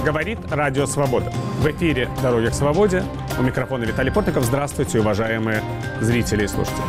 Говорит Радио Свобода. В эфире «Дороги к свободе». У микрофона Виталий Портников. Здравствуйте, уважаемые зрители и слушатели.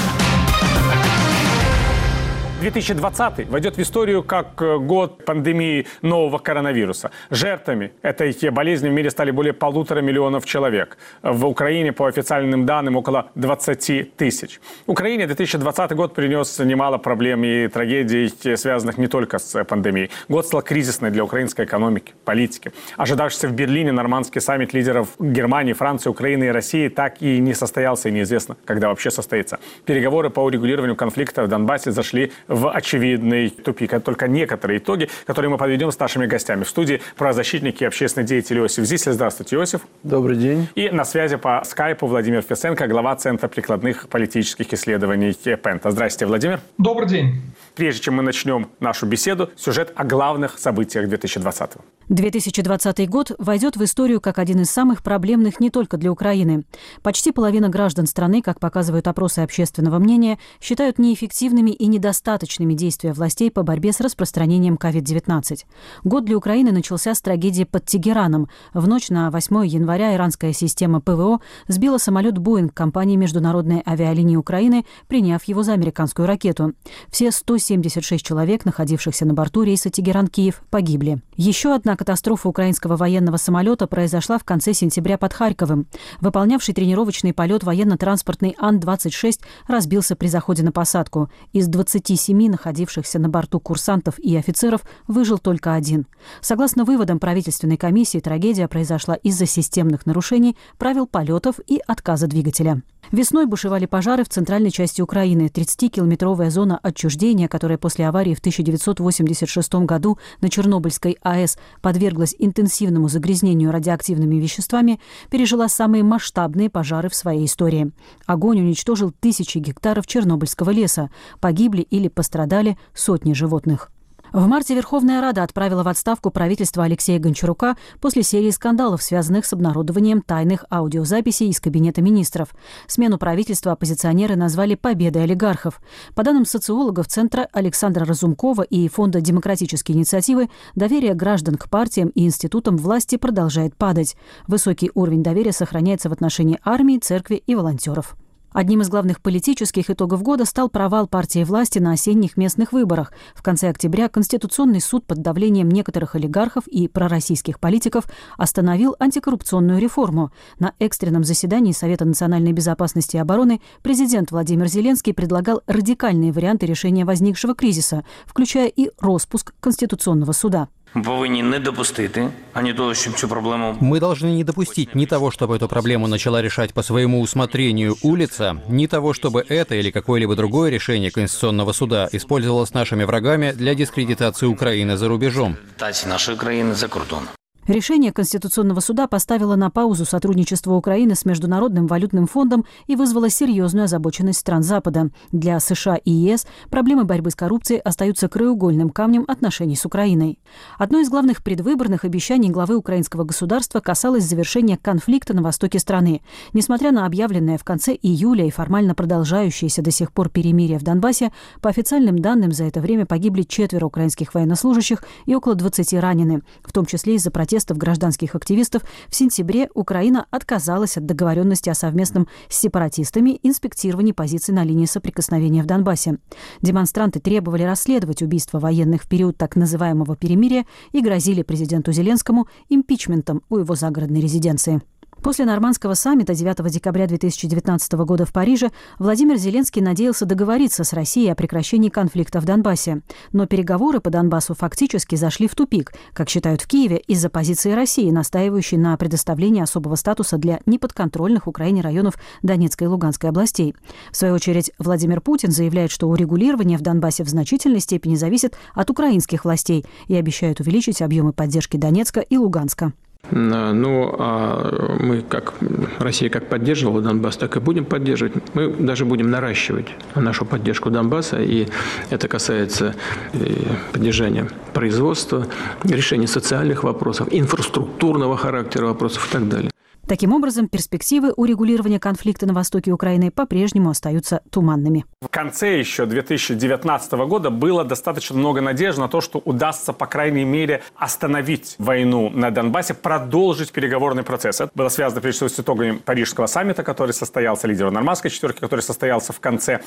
2020 войдет в историю как год пандемии нового коронавируса. Жертвами этой болезни в мире стали более 1,5 миллиона человек. В Украине, по официальным данным, около 20 тысяч. Украине 2020 год принес немало проблем и трагедий, связанных не только с пандемией. Год стал кризисный для украинской экономики, политики. Ожидавшийся в Берлине нормандский саммит лидеров Германии, Франции, Украины и России так и не состоялся, и неизвестно, когда вообще состоится. Переговоры по урегулированию конфликта в Донбассе зашли в очевидный тупик. Это только некоторые итоги, которые мы подведем с нашими гостями. В студии правозащитник и общественный деятель Иосиф Зисль. Здравствуйте, Иосиф. Добрый день. И на связи по скайпу Владимир Фесенко, глава Центра прикладных политических исследований Пента. Здравствуйте, Владимир. Добрый день. Прежде чем мы начнем нашу беседу, сюжет о главных событиях 2020. 2020 год войдет в историю как один из самых проблемных не только для Украины. Почти половина граждан страны, как показывают опросы общественного мнения, считают неэффективными и недостаточными действия властей по борьбе с распространением COVID-19. Год для Украины начался с трагедии под Тегераном. В ночь на 8 января иранская система ПВО сбила самолет «Боинг» компании Международной авиалинии Украины, приняв его за американскую ракету. Все 176 человек, находившихся на борту рейса Тегеран-Киев, погибли. Еще одна катастрофа украинского военного самолета произошла в конце сентября под Харьковом. Выполнявший тренировочный полет военно-транспортный Ан-26 разбился при заходе на посадку. Из 27 находившихся на борту курсантов и офицеров выжил только один. Согласно выводам правительственной комиссии, трагедия произошла из-за системных нарушений правил полетов и отказа двигателя. Весной бушевали пожары в центральной части Украины. 30-километровая зона отчуждения, которая после аварии в 1986 году на Чернобыльской АЭС подверглась интенсивному загрязнению радиоактивными веществами, пережила самые масштабные пожары в своей истории. Огонь уничтожил тысячи гектаров чернобыльского леса. Погибли или пострадали сотни животных. В марте Верховная Рада отправила в отставку правительство Алексея Гончарука после серии скандалов, связанных с обнародованием тайных аудиозаписей из Кабинета министров. Смену правительства оппозиционеры назвали победой олигархов. По данным социологов Центра Александра Разумкова и Фонда демократические инициативы, доверие граждан к партиям и институтам власти продолжает падать. Высокий уровень доверия сохраняется в отношении армии, церкви и волонтеров. Одним из главных политических итогов года стал провал партии власти на осенних местных выборах. В конце октября Конституционный суд под давлением некоторых олигархов и пророссийских политиков остановил антикоррупционную реформу. На экстренном заседании Совета национальной безопасности и обороны президент Владимир Зеленский предлагал радикальные варианты решения возникшего кризиса, включая и распуск Конституционного суда. Мы должны не допустить ни того, чтобы эту проблему начала решать по своему усмотрению улица, ни того, чтобы это или какое-либо другое решение Конституционного суда использовалось нашими врагами для дискредитации Украины за рубежом. Решение Конституционного суда поставило на паузу сотрудничество Украины с Международным валютным фондом и вызвало серьезную озабоченность стран Запада. Для США и ЕС проблемы борьбы с коррупцией остаются краеугольным камнем отношений с Украиной. Одно из главных предвыборных обещаний главы украинского государства касалось завершения конфликта на востоке страны. Несмотря на объявленное в конце июля и формально продолжающееся до сих пор перемирие в Донбассе, по официальным данным за это время погибли 4 украинских военнослужащих и около 20 ранены, в том числе из-за протестов гражданских активистов. В сентябре Украина отказалась от договоренности о совместном с сепаратистами инспектировании позиций на линии соприкосновения в Донбассе. Демонстранты требовали расследовать убийства военных в период так называемого перемирия и грозили президенту Зеленскому импичментом у его загородной резиденции. После нормандского саммита 9 декабря 2019 года в Париже Владимир Зеленский надеялся договориться с Россией о прекращении конфликта в Донбассе. Но переговоры по Донбассу фактически зашли в тупик, как считают в Киеве, из-за позиции России, настаивающей на предоставлении особого статуса для неподконтрольных Украине районов Донецкой и Луганской областей. В свою очередь, Владимир Путин заявляет, что урегулирование в Донбассе в значительной степени зависит от украинских властей и обещает увеличить объемы поддержки Донецка и Луганска. Мы, Россия как поддерживала Донбасс, так и будем поддерживать. Мы даже будем наращивать нашу поддержку Донбасса, и это касается поддержания производства, решения социальных вопросов, инфраструктурного характера вопросов и так далее. Таким образом, перспективы урегулирования конфликта на востоке Украины по-прежнему остаются туманными. В конце еще 2019 года было достаточно много надежд на то, что удастся, по крайней мере, остановить войну на Донбассе, продолжить переговорный процесс. Это было связано, прежде всего, с итогами Парижского саммита, который состоялся, лидеров Нормандской четверки, который состоялся в конце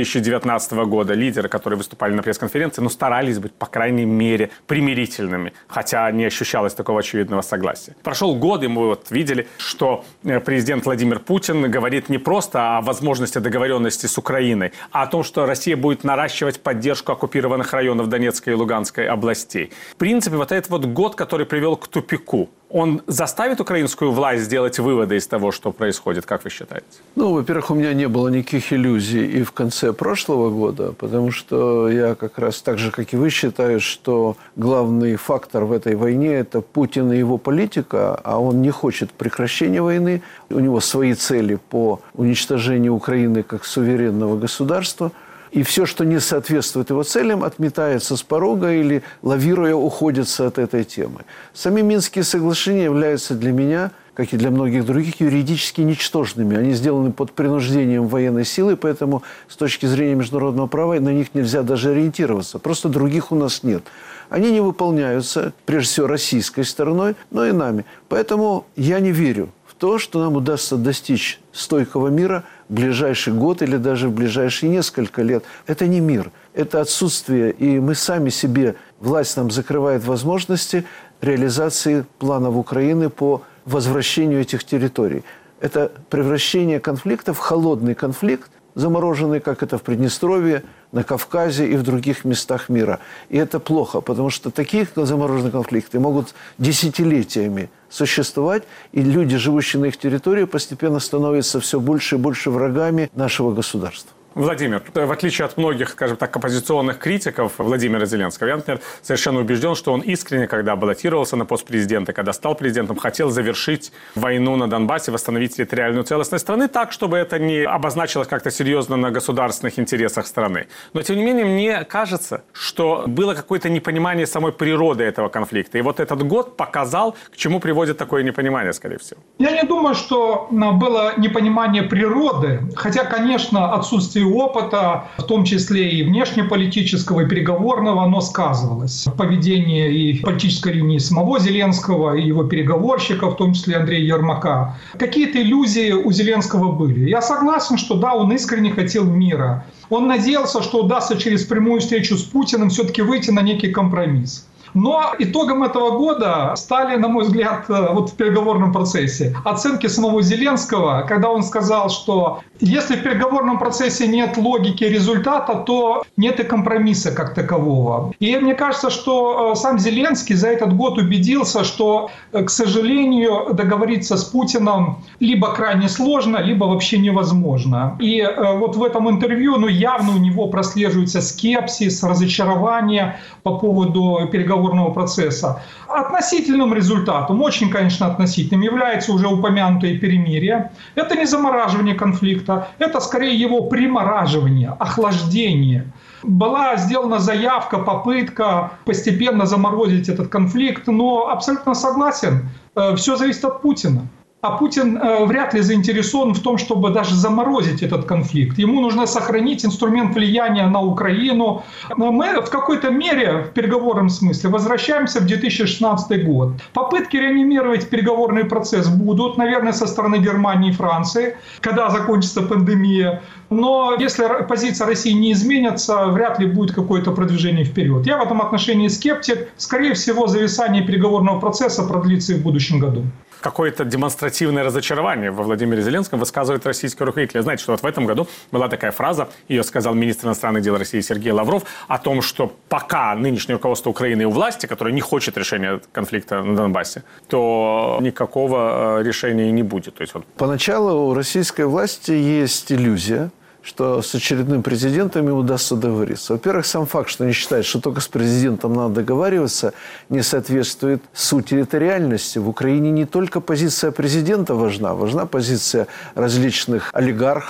2019 года. Лидеры, которые выступали на пресс-конференции, старались быть, по крайней мере, примирительными, хотя не ощущалось такого очевидного согласия. Прошел год, и мы видели, что президент Владимир Путин говорит не просто о возможности договоренности с Украиной, а о том, что Россия будет наращивать поддержку оккупированных районов Донецкой и Луганской областей. В принципе, этот год, который привел к тупику, он заставит украинскую власть сделать выводы из того, что происходит, как вы считаете? Во-первых, у меня не было никаких иллюзий и в конце прошлого года, потому что я как раз так же, как и вы, считаю, что главный фактор в этой войне – это Путин и его политика, а он не хочет прекращения войны. У него свои цели по уничтожению Украины как суверенного государства. И все, что не соответствует его целям, отметается с порога или, лавируя, уходится от этой темы. Сами Минские соглашения являются для меня, как и для многих других, юридически ничтожными. Они сделаны под принуждением военной силы, поэтому с точки зрения международного права на них нельзя даже ориентироваться. Просто других у нас нет. Они не выполняются, прежде всего, российской стороной, но и нами. Поэтому я не верю в то, что нам удастся достичь стойкого мира в ближайший год или даже в ближайшие несколько лет. Это не мир, это отсутствие, и мы сами себе, власть нам закрывает возможности реализации планов Украины по возвращению этих территорий. Это превращение конфликта в холодный конфликт, замороженный, как это в Приднестровье, на Кавказе и в других местах мира. И это плохо, потому что такие замороженные конфликты могут десятилетиями существовать, и люди, живущие на их территории, постепенно становятся все больше и больше врагами нашего государства. Владимир, в отличие от многих, скажем так, оппозиционных критиков Владимира Зеленского, я, например, совершенно убежден, что он искренне, когда баллотировался на пост президента, когда стал президентом, хотел завершить войну на Донбассе, восстановить территориальную целостность страны так, чтобы это не обозначилось как-то серьезно на государственных интересах страны. Но, тем не менее, мне кажется, что было какое-то непонимание самой природы этого конфликта. И вот этот год показал, к чему приводит такое непонимание, скорее всего. Я не думаю, что было непонимание природы, хотя, конечно, отсутствие опыта, в том числе и внешнеполитического, и переговорного, оно сказывалось. Поведение и политической линии самого Зеленского, и его переговорщиков, в том числе Андрея Ермака. Какие-то иллюзии у Зеленского были. Я согласен, что да, он искренне хотел мира. Он надеялся, что удастся через прямую встречу с Путиным все-таки выйти на некий компромисс. Но итогом этого года стали, на мой взгляд, в переговорном процессе оценки самого Зеленского, когда он сказал, что если в переговорном процессе нет логики результата, то нет и компромисса как такового. И мне кажется, что сам Зеленский за этот год убедился, что, к сожалению, договориться с Путиным либо крайне сложно, либо вообще невозможно. И вот в этом интервью явно у него прослеживается скепсис, разочарование по поводу переговорного процесса. Относительным результатом, очень, конечно, относительным, является уже упомянутое перемирие. Это не замораживание конфликта, это скорее его примораживание, охлаждение. Была сделана заявка, попытка постепенно заморозить этот конфликт, но абсолютно согласен, все зависит от Путина. А Путин вряд ли заинтересован в том, чтобы даже заморозить этот конфликт. Ему нужно сохранить инструмент влияния на Украину. Мы в какой-то мере, в переговорном смысле, возвращаемся в 2016 год. Попытки реанимировать переговорный процесс будут, наверное, со стороны Германии и Франции, когда закончится пандемия. Но если позиция России не изменится, вряд ли будет какое-то продвижение вперед. Я в этом отношении скептик. Скорее всего, зависание переговорного процесса продлится и в будущем году. Какое-то демонстративное разочарование во Владимире Зеленском высказывает российский руководитель. Знаете, что в этом году была такая фраза, ее сказал министр иностранных дел России Сергей Лавров, о том, что пока нынешнее руководство Украины у власти, которое не хочет решения конфликта на Донбассе, то никакого решения не будет. То есть Поначалу у российской власти есть иллюзия, что с очередным президентом им удастся договориться. Во-первых, сам факт, что они считают, что только с президентом надо договариваться, не соответствует сути территориальности. В Украине не только позиция президента важна, важна позиция различных олигархов,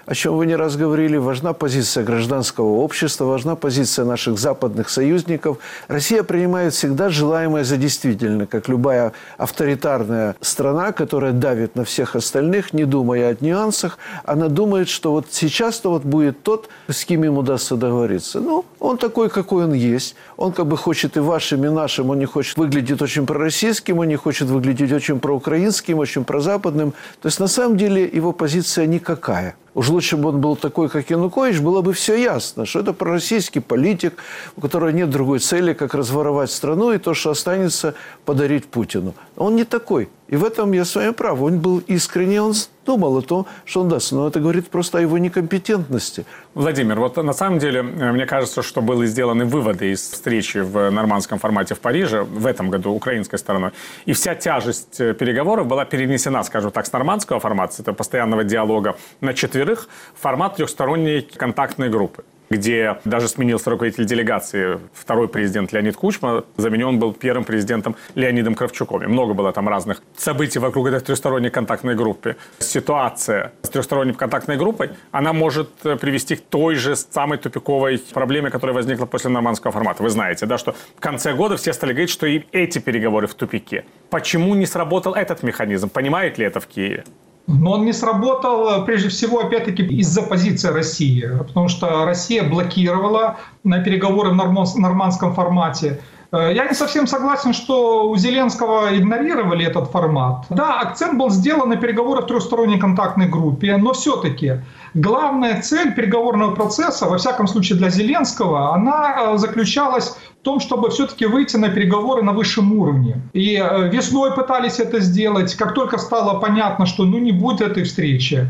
о чем вы не раз говорили, важна позиция гражданского общества, важна позиция наших западных союзников. Россия принимает всегда желаемое за действительное, как любая авторитарная страна, которая давит на всех остальных, не думая о нюансах. Она думает, что вот сейчас-то вот будет тот, с кем им удастся договориться. Ну, он такой, какой он есть. Он как бы хочет и вашим, и нашим. Он не хочет выглядеть очень пророссийским, он не хочет выглядеть очень проукраинским, очень прозападным. То есть, на самом деле, его позиция никакая. Уж лучше бы он был такой, как Янукович, было бы все ясно, что это пророссийский политик, у которого нет другой цели, как разворовать страну и то, что останется, подарить Путину. Он не такой. И в этом я с вами прав. Он был искренне, он думал о том, что он даст. Но это говорит просто о его некомпетентности. Владимир, вот на самом деле, мне кажется, что были сделаны выводы из встречи в нормандском формате в Париже в этом году украинской стороной. И вся тяжесть переговоров была перенесена, скажем так, с нормандского формата, это постоянного диалога, на четверых, в формат трехсторонней контактной группы, где даже сменился руководитель делегации, второй президент Леонид Кучма, заменен был первым президентом Леонидом Кравчуком. И много было там разных событий вокруг этой трехсторонней контактной группы. Ситуация с трехсторонней контактной группой, она может привести к той же самой тупиковой проблеме, которая возникла после нормандского формата. Вы знаете, да, что в конце года все стали говорить, что и эти переговоры в тупике. Почему не сработал этот механизм? Понимает ли это в Киеве? Но он не сработал, прежде всего, опять-таки, из-за позиции России. Потому что Россия блокировала на переговоры в нормандском формате. Я не совсем согласен, что у Зеленского игнорировали этот формат. Да, акцент был сделан на переговоры в трехсторонней контактной группе, но все-таки главная цель переговорного процесса, во всяком случае для Зеленского, она заключалась в том, чтобы все-таки выйти на переговоры на высшем уровне. И весной пытались это сделать. Как только стало понятно, что не будет этой встречи,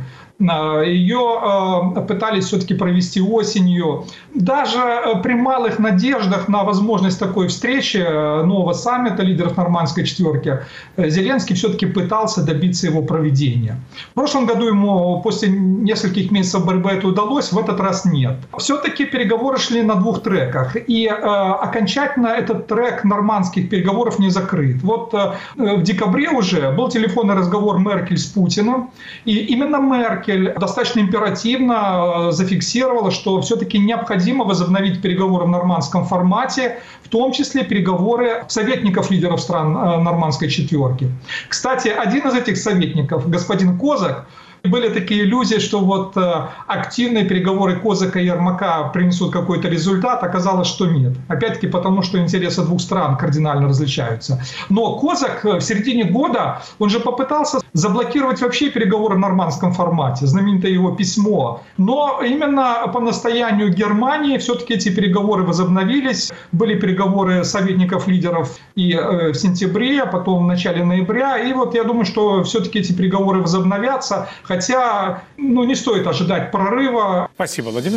ее пытались все-таки провести осенью. Даже при малых надеждах на возможность такой встречи, нового саммита лидеров нормандской четверки, Зеленский все-таки пытался добиться его проведения. В прошлом году ему после нескольких месяцев борьбы это удалось, в этот раз нет. Все-таки переговоры шли на двух треках. И окончательно этот трек нормандских переговоров не закрыт. Вот в декабре уже был телефонный разговор Меркель с Путиным. И именно Меркель достаточно императивно зафиксировала, что все-таки необходимо возобновить переговоры в нормандском формате, в том числе переговоры советников лидеров стран нормандской четверки. Кстати, один из этих советников, господин Козак, были такие иллюзии, что вот активные переговоры Козака и Ермака принесут какой-то результат. Оказалось, что нет. Опять-таки потому, что интересы двух стран кардинально различаются. Но Козак в середине года, он же попытался заблокировать вообще переговоры в нормандском формате. Знаменитое его письмо. Но именно по настоянию Германии все-таки эти переговоры возобновились. Были переговоры советников лидеров и в сентябре, потом в начале ноября. И вот я думаю, что все-таки эти переговоры возобновятся. Хотя, не стоит ожидать прорыва. Спасибо, Владимир.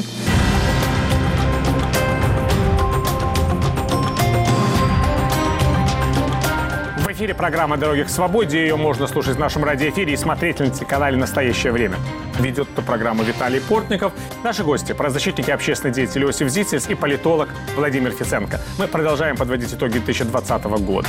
В эфире программа «Дороги к свободе». Ее можно слушать в нашем радиоэфире и смотреть на телеканале «Настоящее время». Ведет эту программу Виталий Портников. Наши гости – правозащитник и общественный деятель Иосиф Зицельс и политолог Владимир Фиценко. Мы продолжаем подводить итоги 2020 года.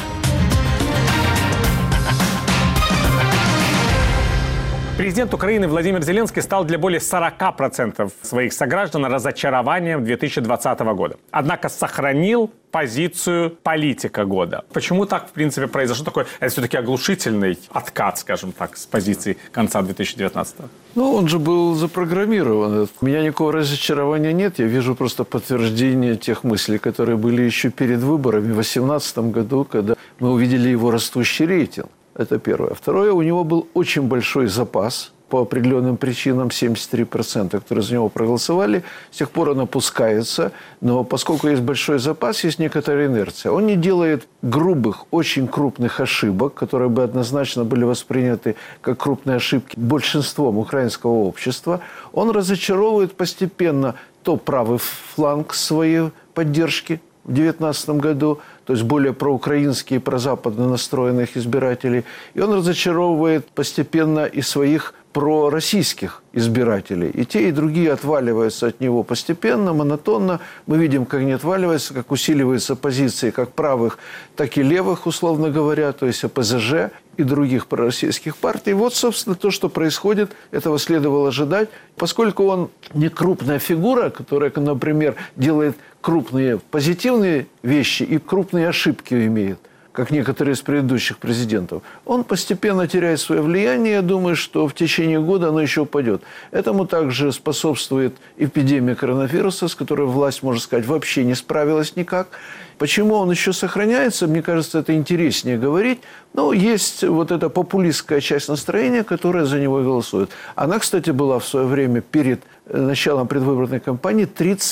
Президент Украины Владимир Зеленский стал для более 40% своих сограждан разочарованием 2020 года. Однако сохранил позицию политика года. Почему так, в принципе, произошло такое? Это все-таки оглушительный откат, скажем так, с позиции конца 2019 года. Он же был запрограммирован. У меня никакого разочарования нет. Я вижу просто подтверждение тех мыслей, которые были еще перед выборами в 2018 году, когда мы увидели его растущий рейтинг. Это первое. Второе, у него был очень большой запас по определенным причинам, 73%, которые за него проголосовали. С тех пор он опускается, но поскольку есть большой запас, есть некоторая инерция. Он не делает грубых, очень крупных ошибок, которые бы однозначно были восприняты как крупные ошибки большинством украинского общества. Он разочаровывает постепенно то правый фланг своей поддержки в 2019 году, то есть более проукраинские, прозападно настроенных избирателей. И он разочаровывает постепенно и своих пророссийских избирателей. И те, и другие отваливаются от него постепенно, монотонно. Мы видим, как они отваливаются, как усиливаются позиции как правых, так и левых, условно говоря, то есть ОПЗЖ. и других пророссийских партий. Вот, собственно, то, что происходит, этого следовало ожидать, поскольку он не крупная фигура, которая, например, делает крупные позитивные вещи и крупные ошибки имеет, как некоторые из предыдущих президентов. Он постепенно теряет свое влияние. Я думаю, что в течение года оно еще упадет. Этому также способствует эпидемия коронавируса, с которой власть, можно сказать, вообще не справилась никак. Почему он еще сохраняется, мне кажется, это интереснее говорить. Но есть вот эта популистская часть настроения, которая за него голосует. Она, кстати, была в свое время перед началом предвыборной кампании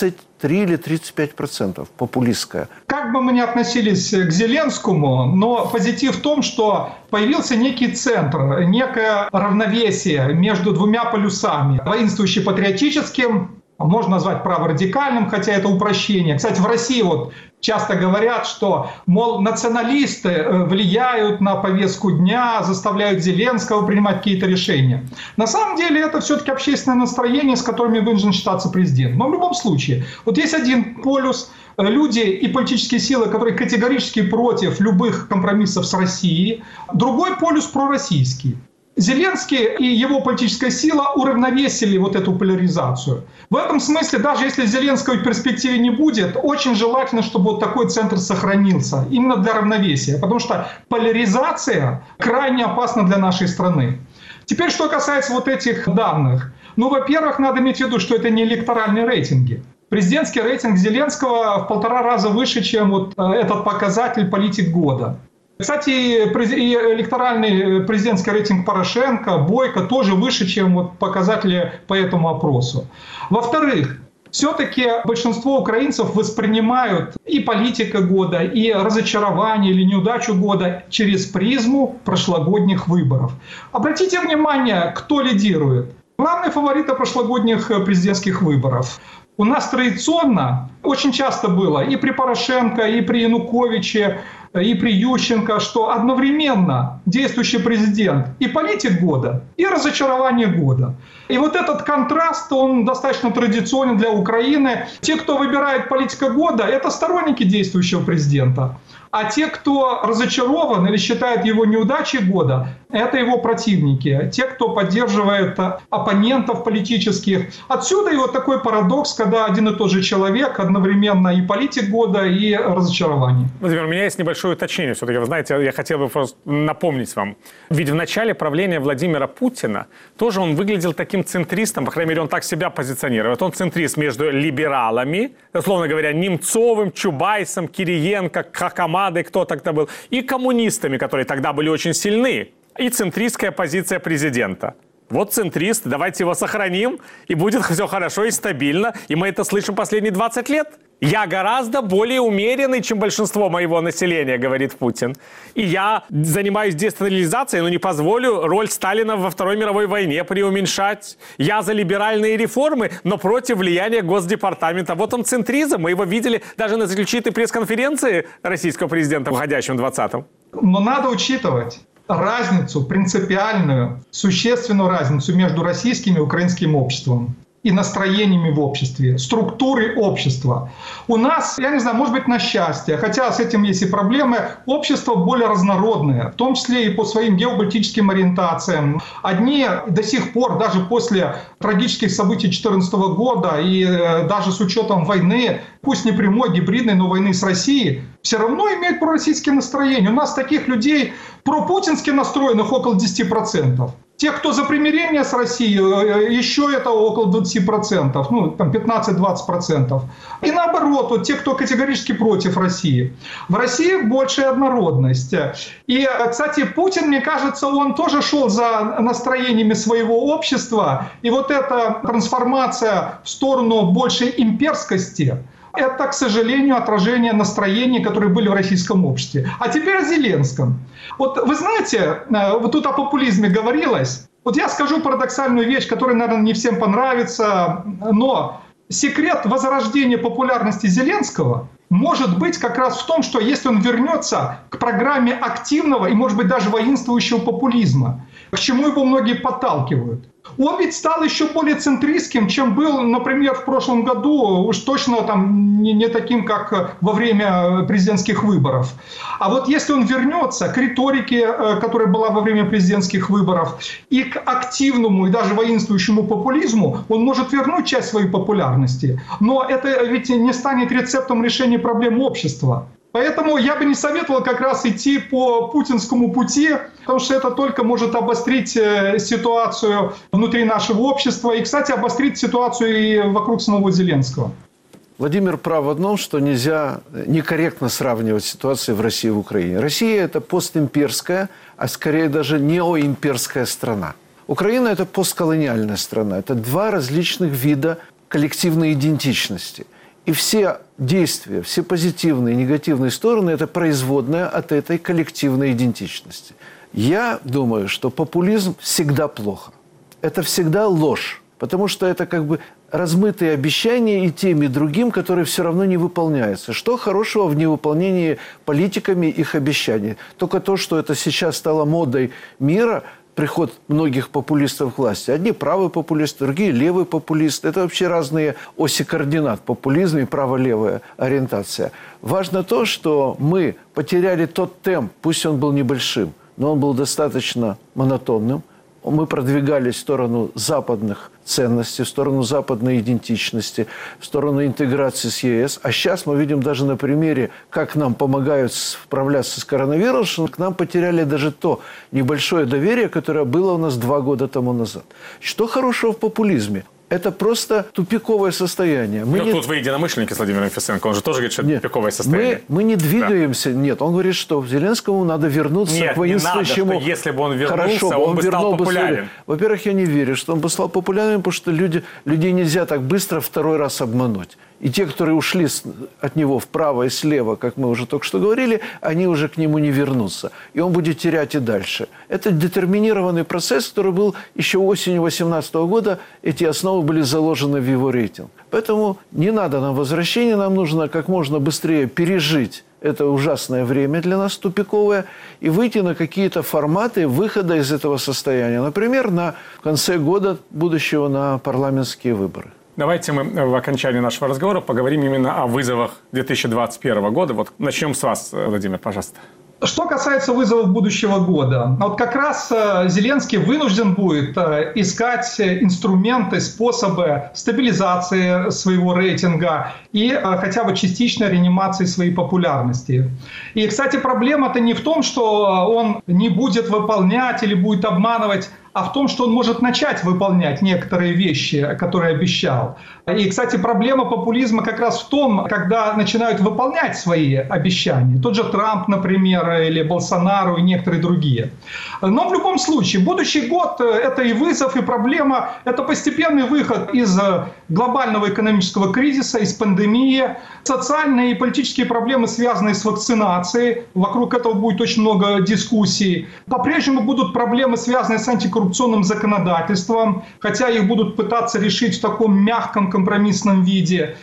33 или 35% популистская. Как бы мы ни относились к Зеленскому, но позитив в том, что появился некий центр, некое равновесие между двумя полюсами. Воинствующий патриотическим, можно назвать праворадикальным, хотя это упрощение. Кстати, в России вот часто говорят, что, мол, националисты влияют на повестку дня, заставляют Зеленского принимать какие-то решения. На самом деле это все-таки общественное настроение, с которыми вынужден считаться президент. Но в любом случае, вот есть один полюс, люди и политические силы, которые категорически против любых компромиссов с Россией. Другой полюс пророссийский. Зеленский и его политическая сила уравновесили вот эту поляризацию. В этом смысле, даже если Зеленского в перспективе не будет, очень желательно, чтобы вот такой центр сохранился, именно для равновесия, потому что поляризация крайне опасна для нашей страны. Теперь, что касается вот этих данных. Ну, во-первых, надо иметь в виду, что это не электоральные рейтинги. Президентский рейтинг Зеленского в 1,5 раза выше, чем вот этот показатель «Политик года». Кстати, и электоральный президентский рейтинг Порошенко, Бойко тоже выше, чем вот показатели по этому опросу. Во-вторых, все-таки большинство украинцев воспринимают и политика года, и разочарование или неудачу года через призму прошлогодних выборов. Обратите внимание, кто лидирует. Главный фаворит прошлогодних президентских выборов. У нас традиционно очень часто было и при Порошенко, и при Януковиче, и при Ющенко, что одновременно действующий президент и политик года, и разочарование года. И вот этот контраст, он достаточно традиционен для Украины. Те, кто выбирает политика года, это сторонники действующего президента. А те, кто разочарован или считает его неудачей года, это его противники. Те, кто поддерживает оппонентов политических. Отсюда и вот такой парадокс, когда один и тот же человек одновременно и политик года, и разочарование. Владимир, у меня есть небольшое уточнение. Все-таки, вы знаете, я хотел бы просто напомнить вам. Ведь в начале правления Владимира Путина тоже он выглядел таким центристом, по крайней мере, он так себя позиционирует. Он центрист между либералами, условно говоря, Немцовым, Чубайсом, Кириенко, Хакамадой, кто тогда был, и коммунистами, которые тогда были очень сильны, и центристская позиция президента. Вот центрист, давайте его сохраним, и будет все хорошо и стабильно, и мы это слышим последние 20 лет. Я гораздо более умеренный, чем большинство моего населения, говорит Путин. И я занимаюсь десталинизацией, но не позволю роль Сталина во Второй мировой войне преуменьшать. Я за либеральные реформы, но против влияния Госдепартамента. Вот он центризм, мы его видели даже на заключительной пресс-конференции российского президента в уходящем 20-м. Но надо учитывать разницу, принципиальную, существенную разницу между российским и украинским обществом и настроениями в обществе, структурой общества. У нас, я не знаю, может быть, на счастье, хотя с этим есть и проблемы, общество более разнородное, в том числе и по своим геополитическим ориентациям. Одни до сих пор, даже после трагических событий 2014 года и даже с учетом войны, пусть не прямой, гибридной, но войны с Россией, все равно имеют пророссийские настроения. У нас таких людей пропутински настроенных около 10%. Те, кто за примирение с Россией, еще это около 20%, ну, там 15-20%. И наоборот, вот те, кто категорически против России. В России большая однородность. И, кстати, Путин, мне кажется, он тоже шел за настроениями своего общества. И вот эта трансформация в сторону большей имперскости, это, к сожалению, отражение настроений, которые были в российском обществе. А теперь о Зеленском. Вот вы знаете, вот тут о популизме говорилось. Вот я скажу парадоксальную вещь, которая, наверное, не всем понравится, но секрет возрождения популярности Зеленского может быть как раз в том, что если он вернется к программе активного и, может быть, даже воинствующего популизма, к чему его многие подталкивают. Он ведь стал еще более центристским, чем был, например, в прошлом году, уж точно там не таким, как во время президентских выборов. А вот если он вернется к риторике, которая была во время президентских выборов, и к активному и даже воинствующему популизму, он может вернуть часть своей популярности. Но это ведь не станет рецептом решения проблем общества. Поэтому я бы не советовал как раз идти по путинскому пути, потому что это только может обострить ситуацию внутри нашего общества и, кстати, обострить ситуацию и вокруг самого Зеленского. Владимир прав в одном, что нельзя некорректно сравнивать ситуацию в России и в Украине. Россия – это постимперская, а скорее даже неоимперская страна. Украина – это постколониальная страна. Это два различных вида коллективной идентичности. И все действия, все позитивные и негативные стороны – это производная от этой коллективной идентичности. Я думаю, что популизм всегда плохо. Это всегда ложь, потому что это как бы размытые обещания и тем, и другим, которые все равно не выполняются. Что хорошего в невыполнении политиками их обещаний? Только то, что это сейчас стало модой мира – приход многих популистов к власти. Одни правые популисты, другие левые популисты. Это вообще разные оси координат. Популизм и право-левая ориентация. Важно то, что мы потеряли тот темп, пусть он был небольшим, но он был достаточно монотонным. Мы продвигались в сторону западных ценностей, в сторону западной идентичности, в сторону интеграции с ЕС. А сейчас мы видим даже на примере, как нам помогают справляться с коронавирусом, к нам потеряли даже то небольшое доверие, которое было у нас 2 года тому назад. Что хорошего в популизме? Это просто тупиковое состояние. Но тут вы единомышленники с Владимиром Фесенко. Он же тоже говорит, что это тупиковое состояние. Мы не двигаемся. Да. Нет, он говорит, что Зеленскому надо вернуться к воинствующему. Не надо, что если бы он вернулся, он бы стал популярен. Во-первых, я не верю, что он бы стал популярным, потому что людей нельзя так быстро второй раз обмануть. И те, которые ушли от него вправо и слева, как мы уже только что говорили, они уже к нему не вернутся. И он будет терять и дальше. Это детерминированный процесс, который был еще осенью 2018 года. Эти основы были заложены в его рейтинг. Поэтому не надо нам возвращения. Нам нужно как можно быстрее пережить это ужасное время для нас, тупиковое, и выйти на какие-то форматы выхода из этого состояния. Например, в конце года будущего на парламентские выборы. Давайте мы в окончании нашего разговора поговорим именно о вызовах 2021 года. Вот начнем с вас, Владимир, пожалуйста. Что касается вызовов будущего года, вот как раз Зеленский вынужден будет искать инструменты, способы стабилизации своего рейтинга и хотя бы частичной реанимации своей популярности. И, кстати, проблема-то не в том, что он не будет выполнять или будет обманывать, а в том, что он может начать выполнять некоторые вещи, которые обещал. И, кстати, проблема популизма как раз в том, когда начинают выполнять свои обещания. Тот же Трамп, например, или Болсонару и некоторые другие. Но в любом случае, будущий год – это и вызов, и проблема. Это постепенный выход из глобального экономического кризиса, из пандемии. Социальные и политические проблемы, связанные с вакцинацией. Вокруг этого будет очень много дискуссий. По-прежнему будут проблемы, связанные с антикоррупционным законодательством, хотя их будут пытаться решить в таком мягком компромиссном виде.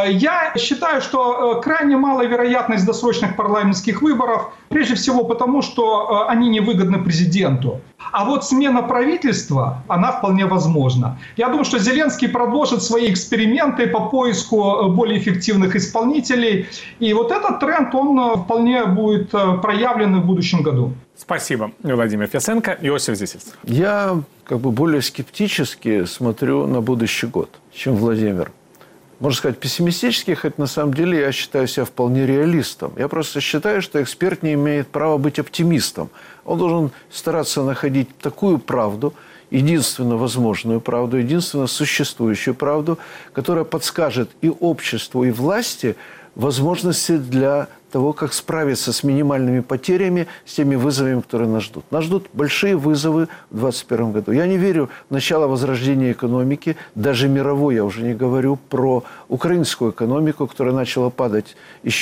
Я считаю, что крайне малая вероятность досрочных парламентских выборов, прежде всего потому, что они невыгодны президенту. А вот смена правительства, она вполне возможна. Я думаю, что Зеленский продолжит свои эксперименты по поиску более эффективных исполнителей. И вот этот тренд, он вполне будет проявлен в будущем году. Спасибо, Владимир Фесенко. Иосиф Зисельц. Я более скептически смотрю на будущий год, чем Владимир. Можно сказать, пессимистически, хоть на самом деле я считаю себя вполне реалистом. Я просто считаю, что эксперт не имеет права быть оптимистом. Он должен стараться находить такую правду, единственно возможную правду, единственно существующую правду, которая подскажет и обществу, и власти возможности для того, как справиться с минимальными потерями, с теми вызовами, которые нас ждут. Нас ждут большие вызовы в 2021 году. Я не верю в начало возрождения экономики, даже мировой, я уже не говорю про украинскую экономику, которая начала падать еще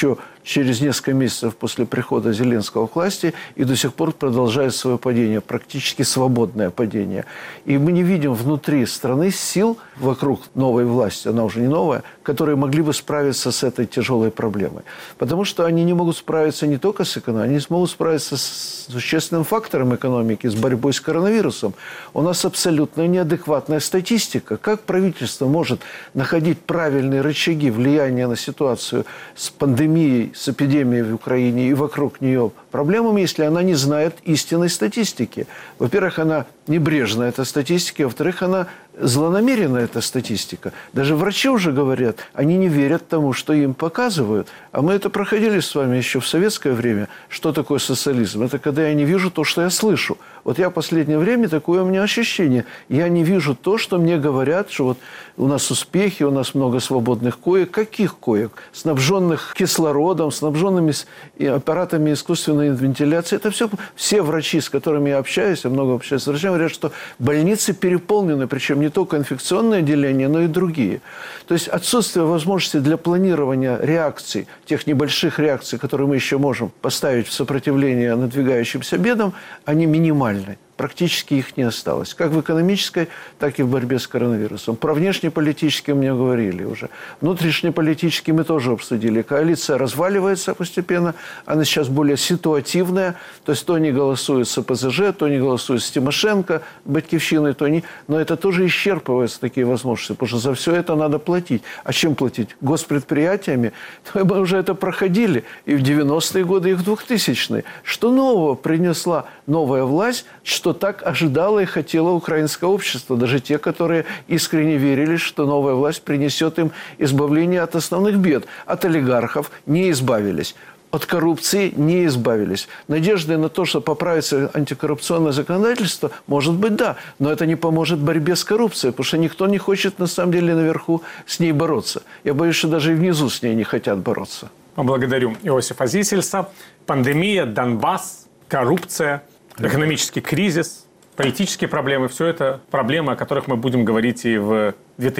через несколько месяцев после прихода Зеленского к власти и до сих пор продолжает свое падение, практически свободное падение. И мы не видим внутри страны сил вокруг новой власти, она уже не новая, которые могли бы справиться с этой тяжелой проблемой. Потому что они не могут справиться не только с экономикой, они не смогут справиться с существенным фактором экономики, с борьбой с коронавирусом. У нас абсолютно неадекватная статистика. Как правительство может находить правильные рычаги влияния на ситуацию с пандемией, с эпидемией в Украине и вокруг нее проблемами, если она не знает истинной статистики? Во-первых, она небрежная, эта статистика, во-вторых, она злонамеренная, эта статистика. Даже врачи уже говорят, они не верят тому, что им показывают. А мы это проходили с вами еще в советское время. Что такое социализм? Это когда я не вижу то, что я слышу. Вот я в последнее время, такое у меня ощущение. Я не вижу то, что мне говорят, что вот у нас успехи, у нас много свободных коек. Каких коек? Снабженных кислородом, снабженными аппаратами искусственной вентиляции. Это все врачи, с которыми я общаюсь, я много общаюсь с врачами, говорят, что больницы переполнены, причем не только инфекционные отделения, но и другие. То есть отсутствие возможности для планирования реакций, тех небольших реакций, которые мы еще можем поставить в сопротивление надвигающимся бедам, они минимальны. Практически их не осталось. Как в экономической, так и в борьбе с коронавирусом. Про внешнеполитические мне говорили уже. Внутреннеполитические мы тоже обсудили. Коалиция разваливается постепенно. Она сейчас более ситуативная. То есть то не голосует с ОПЗЖ, то не голосует с Тимошенко, Батькивщиной, то не... Но это тоже исчерпываются такие возможности. Потому что за все это надо платить. А чем платить? Госпредприятиями? Мы уже это проходили. И в 90-е годы, и в 2000-е. Что нового принесла новая власть, что так ожидало и хотело украинское общество. Даже те, которые искренне верили, что новая власть принесет им избавление от основных бед. От олигархов не избавились. От коррупции не избавились. Надежды на то, что поправится антикоррупционное законодательство, может быть, да. Но это не поможет борьбе с коррупцией, потому что никто не хочет, на самом деле, наверху с ней бороться. Я боюсь, что даже и внизу с ней не хотят бороться. Благодарю Иосифа Зисельса. Пандемия, Донбасс, коррупция, экономический кризис, политические проблемы – все это проблемы, о которых мы будем говорить и в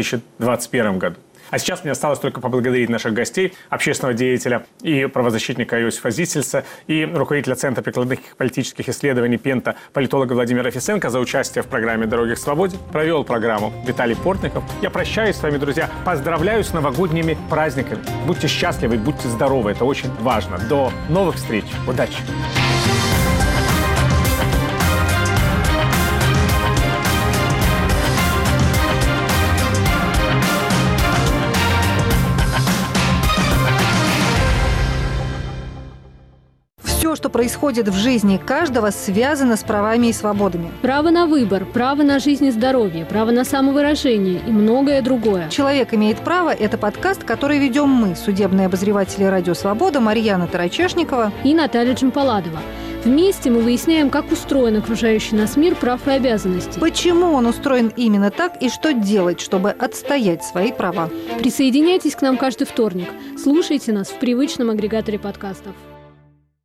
2021 году. А сейчас мне осталось только поблагодарить наших гостей, общественного деятеля и правозащитника Иосифа Зисельса и руководителя Центра прикладных политических исследований Пента, политолога Владимира Фисенко за участие в программе «Дороги к свободе». Провел программу Виталий Портников. Я прощаюсь с вами, друзья. Поздравляю с новогодними праздниками. Будьте счастливы, будьте здоровы. Это очень важно. До новых встреч. Удачи! Все, что происходит в жизни каждого, связано с правами и свободами. Право на выбор, право на жизнь и здоровье, право на самовыражение и многое другое. «Человек имеет право» – это подкаст, который ведем мы, судебные обозреватели «Радио Свобода» Марьяна Тарачешникова и Наталья Джампаладова. Вместе мы выясняем, как устроен окружающий нас мир прав и обязанностей. Почему он устроен именно так и что делать, чтобы отстоять свои права. Присоединяйтесь к нам каждый вторник. Слушайте нас в привычном агрегаторе подкастов.